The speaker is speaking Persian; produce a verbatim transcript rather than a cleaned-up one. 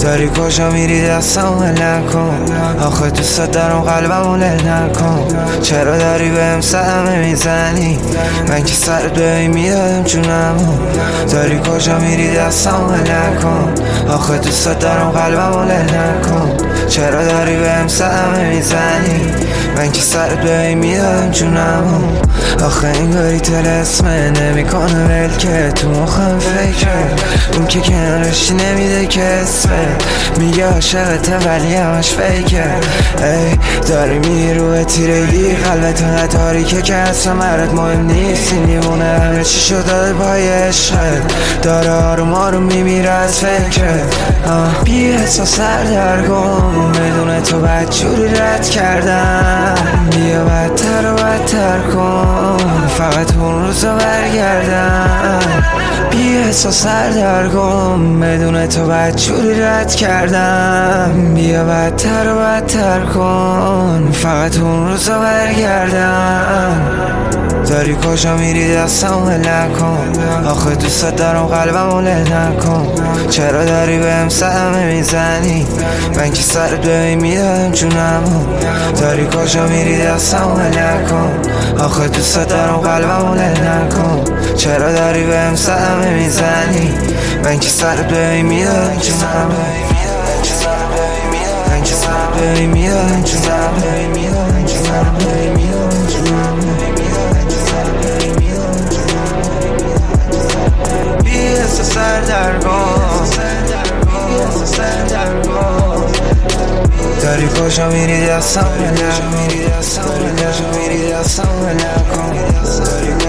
داری کجا میری دستمو نکن، آخه دوست دارم قلبمو له نکن. چرا داری بهم صدمه میزنی، من که سرت بهم میدادم جونمو. داری کجا میری دستمو نکن، آخه دوست دارم قلبمو له نکن. چرا داری بهم صدمه میزنی، من که سرت بهم میدادم جونمو. آخه انگاری طلسمه نمیکنه ول که تو مخم فکره، اون که کنارشی نمیده که اسمه میگه عاشقته ولی همش فیکه. ای داری میری روی تیرگی، قلبت اونقدر تاریکه که اصلا برات مهم نیست. این دیوونه همه چی شده پای عشقت، داره آروم آروم میمیره از فکرت. بی احساس سردرگم بدون تو بدجوری رد کردم. بیا بدتر و بدتر کن فقط اون روزا برگردم. بی احساس سردرگم بدون تو بدجوری رد کردم. بیا بدتر و بدتر کن فقط اون روزا برگردم. داری کجا میری دستمو نکن، آخه دوست دارم قلبمو له نکن. چرا داری بهم صدمه میزنی، من که سرت بهم میدادم جونمو. داری کجا میری دستمو نکن، آخه دوست دارم قلبمو له نکن. چرا داری بهم صدمه میزنی، من که سرت بهم میدادم جونمو. من که سرت بهم میدادم جونمو. داری کجا میری دستمو نکن، داری